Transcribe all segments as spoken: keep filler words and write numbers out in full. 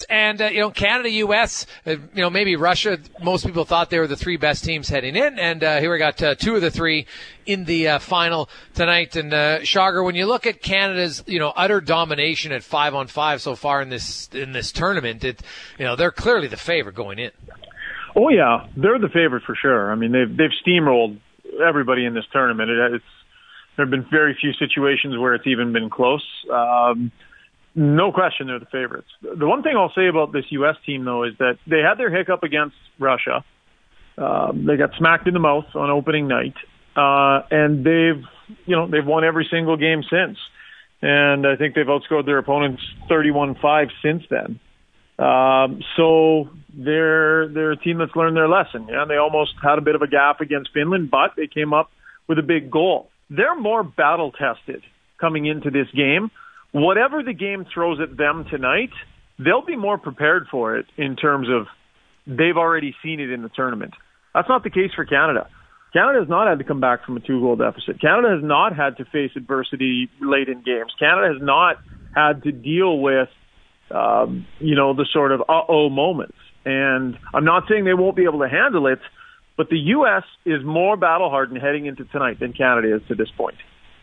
and, uh, you know, Canada, U S, uh, you know, maybe Russia, most people thought they were the three best teams heading in, and uh, here we got uh, two of the three in the uh, final tonight. And, uh, Shagar, when you look at Canada's, you know, utter domination at five on five so far in this in this tournament, it, you know, they're clearly the favorite going in. Oh, yeah, they're the favorite for sure. I mean, they've, they've steamrolled everybody in this tournament. It, it's There have been very few situations where it's even been close. Um, no question they're the favorites. The one thing I'll say about this U S team, though, is that they had their hiccup against Russia. Um, they got smacked in the mouth on opening night. Uh, and they've, you know, they've won every single game since. And I think they've outscored their opponents thirty-one five since then. Um, so they're, they're a team that's learned their lesson. Yeah, they almost had a bit of a gap against Finland, but they came up with a big goal. They're more battle-tested coming into this game. Whatever the game throws at them tonight, they'll be more prepared for it in terms of they've already seen it in the tournament. That's not the case for Canada. Canada has not had to come back from a two-goal deficit. Canada has not had to face adversity late in games. Canada has not had to deal with, um, you know, the sort of uh-oh moments. And I'm not saying they won't be able to handle it, but the U S is more battle-hardened heading into tonight than Canada is to this point.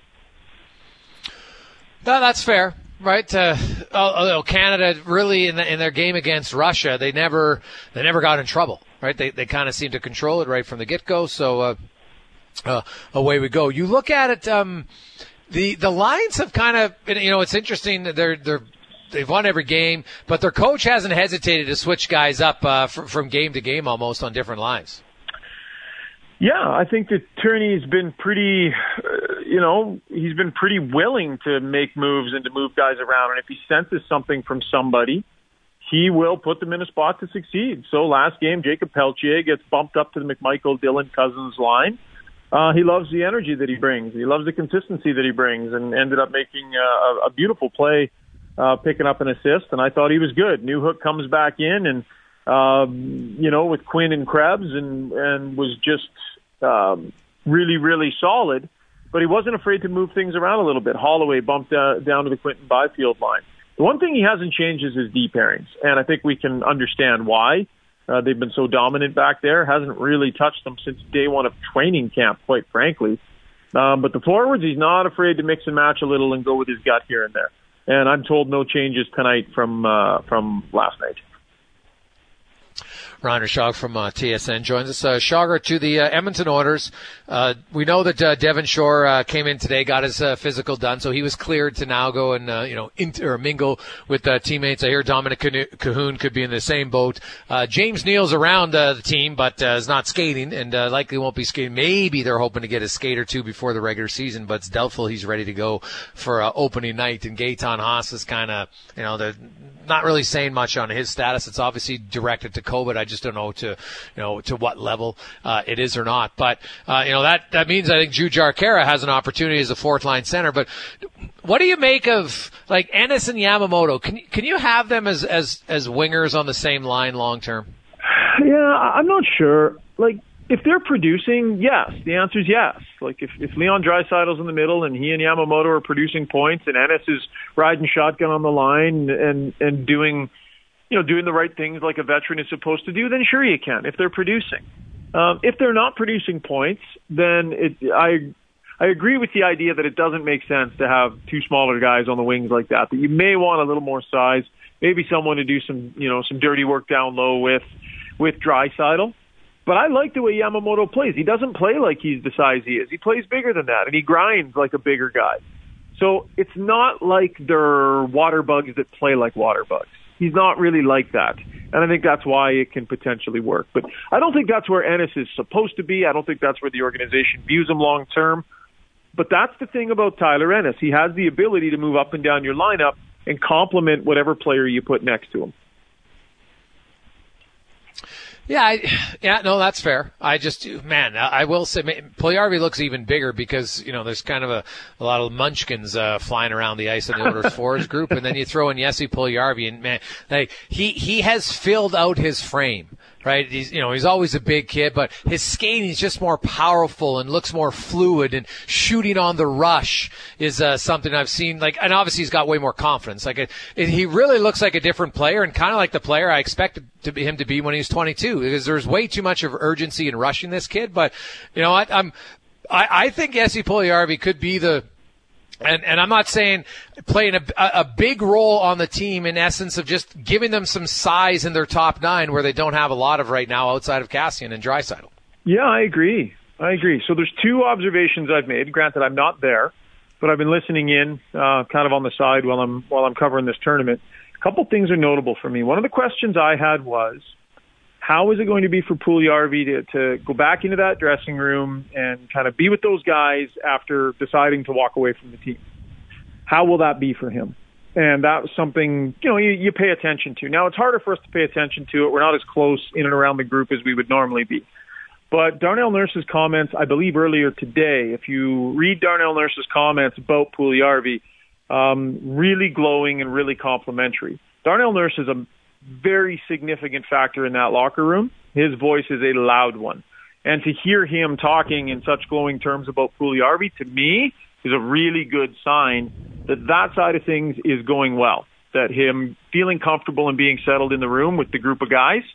No, that's fair, right? Uh, although Canada really, in, the, in their game against Russia, they never they never got in trouble, right? They they kind of seemed to control it right from the get-go. So uh, uh, away we go. You look at it, um, the the lines have kind of, you know, it's interesting. They're they're they've won every game, but their coach hasn't hesitated to switch guys up uh, fr- from game to game almost on different lines. Yeah, I think that Turney's been pretty, uh, you know, he's been pretty willing to make moves and to move guys around. And if he senses something from somebody, he will put them in a spot to succeed. So last game, Jacob Pelletier gets bumped up to the McMichael Dylan Cousins line. Uh, he loves the energy that he brings. He loves the consistency that he brings, and ended up making a, a beautiful play, uh, picking up an assist. And I thought he was good. Newhook comes back in and, um, you know, with Quinn and Krebs, and, and was just um, really, really solid. But he wasn't afraid to move things around a little bit. Holloway bumped uh, down to the Quinton Byfield line. The one thing he hasn't changed is his D pairings, and I think we can understand why. Uh, they've been so dominant back there. Hasn't really touched them since day one of training camp, quite frankly. Um, but the forwards, he's not afraid to mix and match a little and go with his gut here and there. And I'm told no changes tonight from uh, from last night. Rainer Shog from uh, T S N joins us. Uh, Shagar, to the uh, Edmonton Oilers. Uh, we know that uh, Devon Shore uh, came in today, got his uh, physical done, so he was cleared to now go and uh, you know inter- or mingle with uh, teammates. I hear Dominic Cahoon could be in the same boat. Uh, James Neal's around uh, the team, but uh, is not skating, and uh, likely won't be skating. Maybe they're hoping to get a skate or two before the regular season, but it's doubtful he's ready to go for uh, opening night. And Gaetan Haas is kind of, you know, they're not really saying much on his status. It's obviously directed to COVID. I just don't know to, you know, to what level uh, it is or not. But uh, you know, that that means I think Jujhar Khaira has an opportunity as a fourth line center. But what do you make of like Ennis and Yamamoto? Can can you have them as as as wingers on the same line long term? Yeah, I'm not sure. Like, if they're producing, yes. The answer is yes. Like, if, if Leon Draisaitl's in the middle and he and Yamamoto are producing points and Ennis is riding shotgun on the line and, and doing, you know, doing the right things like a veteran is supposed to do, then sure you can, if they're producing. Um, if they're not producing points, then it, I, I agree with the idea that it doesn't make sense to have two smaller guys on the wings like that, that you may want a little more size, maybe someone to do some, you know, some dirty work down low with, with Draisaitl. But I like the way Yamamoto plays. He doesn't play like he's the size he is. He plays bigger than that, and he grinds like a bigger guy. So it's not like they're water bugs that play like water bugs. He's not really like that. And I think that's why it can potentially work. But I don't think that's where Ennis is supposed to be. I don't think that's where the organization views him long term. But that's the thing about Tyler Ennis. He has the ability to move up and down your lineup and complement whatever player you put next to him. Yeah, I, yeah, no, that's fair. I just, man, I will say, Puljujarvi looks even bigger because, you know, there's kind of a, a lot of munchkins uh, flying around the ice in the Oilers forwards group, and then you throw in Jesse Puljujarvi, and man, like he he has filled out his frame right? He's, you know, he's always a big kid, but his skating is just more powerful and looks more fluid, and shooting on the rush is uh, something I've seen. Like, and obviously he's got way more confidence. Like, it, it, he really looks like a different player, and kind of like the player I expected to be, him to be when he was twenty-two, because there's way too much of urgency in rushing this kid. But, you know what? I'm, I, I think Jesse Puljujarvi could be the, And, and I'm not saying playing a, a big role on the team, in essence of just giving them some size in their top nine where they don't have a lot of right now outside of Kassian and Draisaitl. Yeah, I agree. I agree. So there's two observations I've made. Granted, I'm not there, but I've been listening in uh, kind of on the side while I'm while I'm covering this tournament. A couple things are notable for me. One of the questions I had was, how is it going to be for Puljujarvi to, to go back into that dressing room and kind of be with those guys after deciding to walk away from the team? How will that be for him? And that was something, you know, you, you pay attention to. Now, it's harder for us to pay attention to it. We're not as close in and around the group as we would normally be. But Darnell Nurse's comments, I believe earlier today, if you read Darnell Nurse's comments about Puljujarvi, um, really glowing and really complimentary. Darnell Nurse is a very significant factor in that locker room. His voice is a loud one. And to hear him talking in such glowing terms about Puljujarvi, to me, is a really good sign that that side of things is going well, that him feeling comfortable and being settled in the room with the group of guys.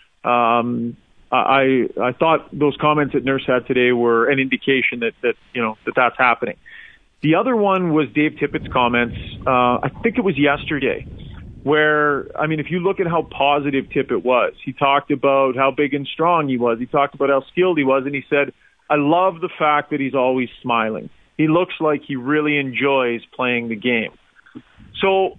Um, I I thought those comments that Nurse had today were an indication that, that you know, that that's happening. The other one was Dave Tippett's comments. Uh, I think it was yesterday, where, I mean, if you look at how positive Tippett was, he talked about how big and strong he was. He talked about how skilled he was, and he said, I love the fact that he's always smiling. He looks like he really enjoys playing the game. So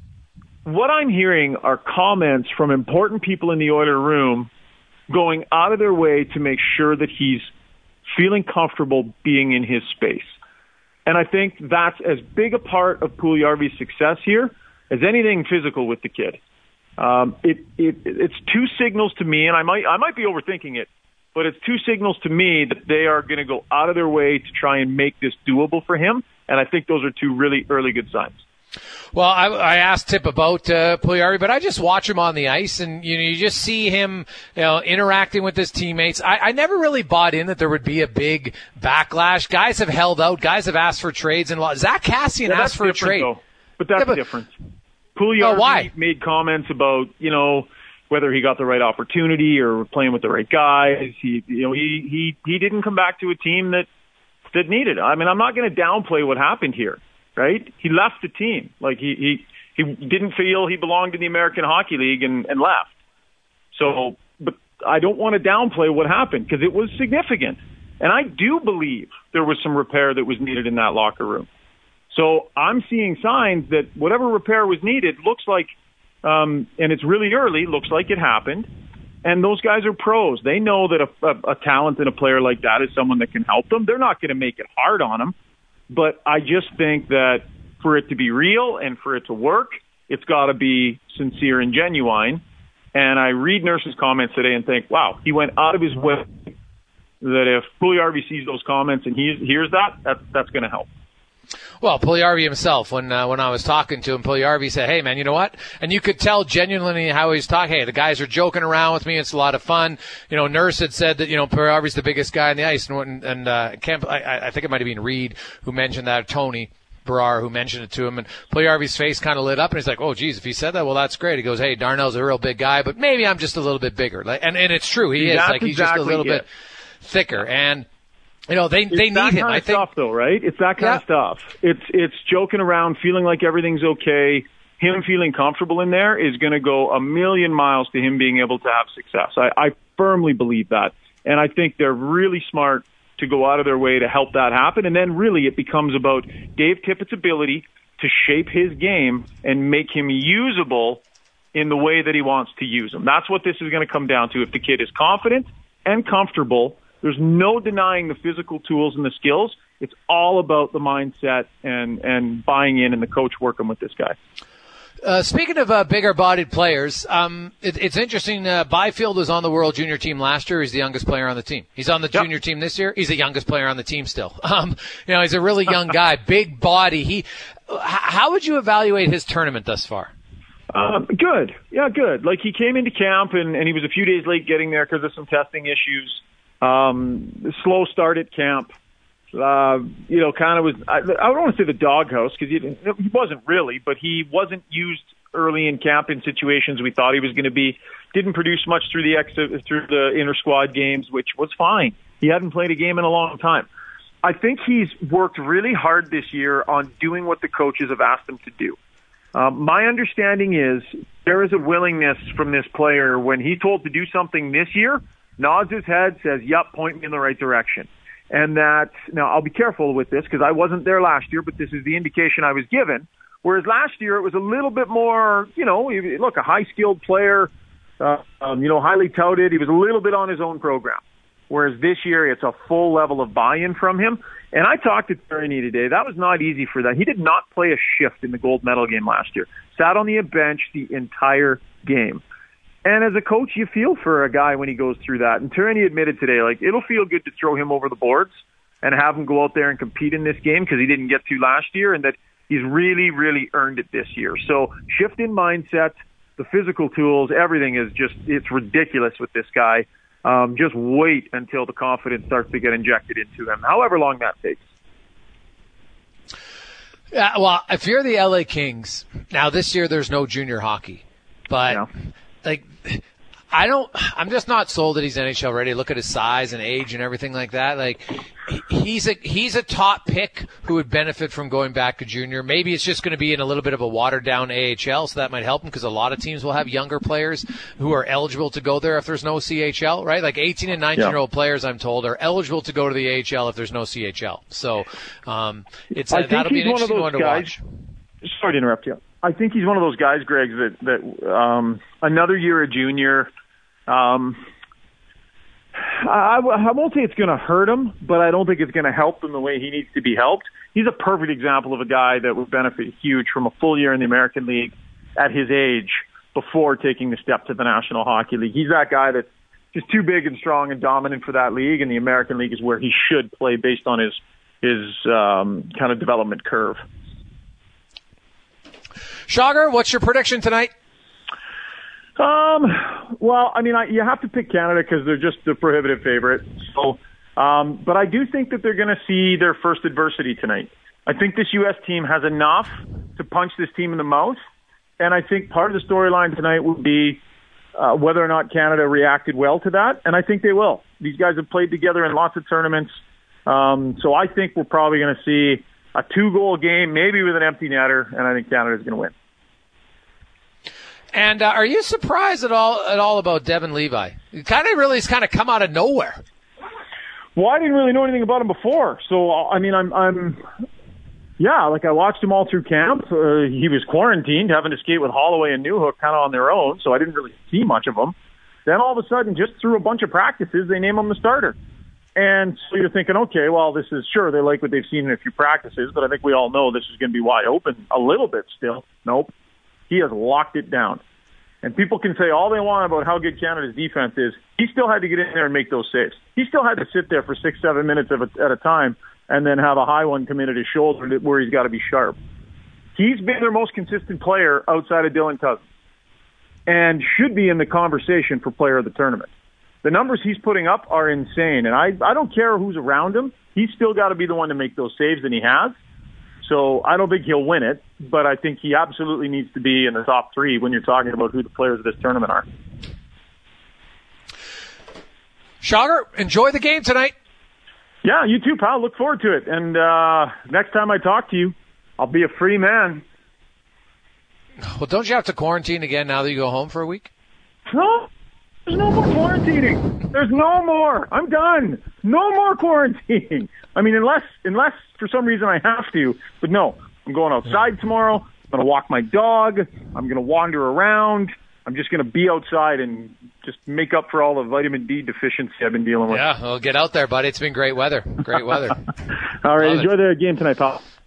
what I'm hearing are comments from important people in the Oiler room going out of their way to make sure that he's feeling comfortable being in his space. And I think that's as big a part of Puljujarvi's success here as anything physical with the kid. Um, it, it, it's two signals to me, and I might, I might be overthinking it, but it's two signals to me that they are going to go out of their way to try and make this doable for him. And I think those are two really early good signs. Well, I, I asked Tip about uh, Puljujarvi, but I just watch him on the ice, and you know, you just see him, you know, interacting with his teammates. I, I never really bought in that there would be a big backlash. Guys have held out. Guys have asked for trades, and Zach Kassian yeah, asked for a trade. Though. But that's yeah, but, different. Puljujarvi oh, why? made comments about, you know, whether he got the right opportunity or playing with the right guys. He, you know, he he he didn't come back to a team that that needed it. I mean, I'm not going to downplay what happened here. Right? He left the team. Like he, he, he didn't feel he belonged in the American Hockey League and, and left. So, but I don't want to downplay what happened because it was significant. And I do believe there was some repair that was needed in that locker room. So I'm seeing signs that whatever repair was needed looks like, um, and it's really early, looks like it happened. And those guys are pros. They know that a, a, a talent in a player like that is someone that can help them. They're not going to make it hard on them. But I just think that for it to be real and for it to work, it's got to be sincere and genuine. And I read Nurse's comments today and think, wow, he went out of his way that if Puljujarvi sees those comments and he hears that, that that's going to help. Well, Puljujarvi himself, when uh, when I was talking to him, Puljujarvi said, hey, man, you know what? And you could tell genuinely how he's talking. Hey, the guys are joking around with me. It's a lot of fun. You know, Nurse had said that, you know, Puljujarvi's the biggest guy on the ice. And, and uh, Camp, I, I think it might have been Reed who mentioned that, Tony Barrar who mentioned it to him. And Puljujarvi's face kind of lit up, and he's like, oh, geez, if he said that, well, that's great. He goes, hey, Darnell's a real big guy, but maybe I'm just a little bit bigger. Like, and, and it's true. He that's is. Like, he's exactly just a little it. bit thicker. And you know, they it's they need him. Kind I of think stuff, though, right? It's that kind yeah. of stuff. It's it's joking around, feeling like everything's okay. Him feeling comfortable in there is going to go a million miles to him being able to have success. I, I firmly believe that, and I think they're really smart to go out of their way to help that happen. And then really, it becomes about Dave Tippett's ability to shape his game and make him usable in the way that he wants to use him. That's what this is going to come down to. If the kid is confident and comfortable, there's no denying the physical tools and the skills. It's all about the mindset and, and buying in and the coach working with this guy. Uh, speaking of uh, bigger-bodied players, um, it, it's interesting. Uh, Byfield was on the World Junior team last year. He's the youngest player on the team. He's on the yep. junior team this year. He's the youngest player on the team still. Um, you know, he's a really young guy, big body. He, how would you evaluate his tournament thus far? Uh, good. Yeah, good. Like, he came into camp, and, and he was a few days late getting there because of some testing issues. Um, slow start at camp. Uh, you know, kind of was, I, I don't want to say the doghouse, because he, he wasn't really, but he wasn't used early in camp in situations we thought he was going to be. Didn't produce much through the ex- through the inter-squad games, which was fine. He hadn't played a game in a long time. I think he's worked really hard this year on doing what the coaches have asked him to do. Um, my understanding is there is a willingness from this player when he's told to do something this year, nods his head, says, yep, point me in the right direction. And that, now I'll be careful with this because I wasn't there last year, but this is the indication I was given. Whereas last year it was a little bit more, you know, look, a high-skilled player, uh, um, you know, highly touted. He was a little bit on his own program. Whereas this year it's a full level of buy-in from him. And I talked to Terry today. That was not easy for that. He did not play a shift in the gold medal game last year. Sat on the bench the entire game. And as a coach, you feel for a guy when he goes through that. And Terry admitted today, like, it'll feel good to throw him over the boards and have him go out there and compete in this game because he didn't get to last year, and that he's really, really earned it this year. So shift in mindset, the physical tools, everything is just, it's ridiculous with this guy. Um, just wait until the confidence starts to get injected into him, however long that takes. Yeah, well, if you're the L A Kings, now this year there's no junior hockey, but yeah. like, I don't, I'm just not sold that he's N H L ready. Look at his size and age and everything like that. Like, he's a, he's a top pick who would benefit from going back to junior. Maybe it's just going to be in a little bit of a watered down A H L, so that might help him because a lot of teams will have younger players who are eligible to go there if there's no C H L, right? Like eighteen and nineteen year old yeah. players, I'm told, are eligible to go to the A H L if there's no C H L. So, um, it's, uh, that'll be an interesting one to guys, watch. Sorry to interrupt you. I think he's one of those guys, Greg, that, that, um, another year a junior, Um, I, I won't say it's going to hurt him, but I don't think it's going to help him the way he needs to be helped. He's a perfect example of a guy that would benefit huge from a full year in the American League at his age before taking the step to the National Hockey League. He's that guy that's just too big and strong and dominant for that league, and the American League is where he should play based on his, his um, kind of development curve. Shagar, what's your prediction tonight? Um, well, I mean, I, you have to pick Canada because they're just the prohibitive favorite. So, um, but I do think that they're going to see their first adversity tonight. I think this U S team has enough to punch this team in the mouth, and I think part of the storyline tonight will be uh, whether or not Canada reacted well to that, and I think they will. These guys have played together in lots of tournaments, um, so I think we're probably going to see a two-goal game, maybe with an empty netter, and I think Canada's going to win. And uh, are you surprised at all at all about Devin Levi? He kind of really has kind of come out of nowhere. Well, I didn't really know anything about him before, so I mean, I'm, I'm, yeah, like I watched him all through camp. Uh, he was quarantined, having to skate with Holloway and Newhook kind of on their own, so I didn't really see much of him. Then all of a sudden, just through a bunch of practices, they name him the starter. And so you're thinking, okay, well, this is sure they like what they've seen in a few practices, but I think we all know this is going to be wide open a little bit still. Nope. He has locked it down. And people can say all they want about how good Canada's defense is. He still had to get in there and make those saves. He still had to sit there for six, seven minutes at a, at a time and then have a high one come in at his shoulder where he's got to be sharp. He's been their most consistent player outside of Dylan Cousins and should be in the conversation for player of the tournament. The numbers he's putting up are insane, and I, I don't care who's around him. He's still got to be the one to make those saves, and he has. So I don't think he'll win it, but I think he absolutely needs to be in the top three when you're talking about who the players of this tournament are. Shagar, enjoy the game tonight. Yeah, you too, pal. Look forward to it. And uh, next time I talk to you, I'll be a free man. Well, don't you have to quarantine again now that you go home for a week? No, there's no more quarantining. There's no more. I'm done. No more quarantining. I mean, unless unless for some reason I have to. But no, I'm going outside tomorrow. I'm going to walk my dog. I'm going to wander around. I'm just going to be outside and just make up for all the vitamin D deficiency I've been dealing with. Yeah, well, get out there, buddy. It's been great weather. Great weather. All right, Love enjoy it. the game tonight, pal.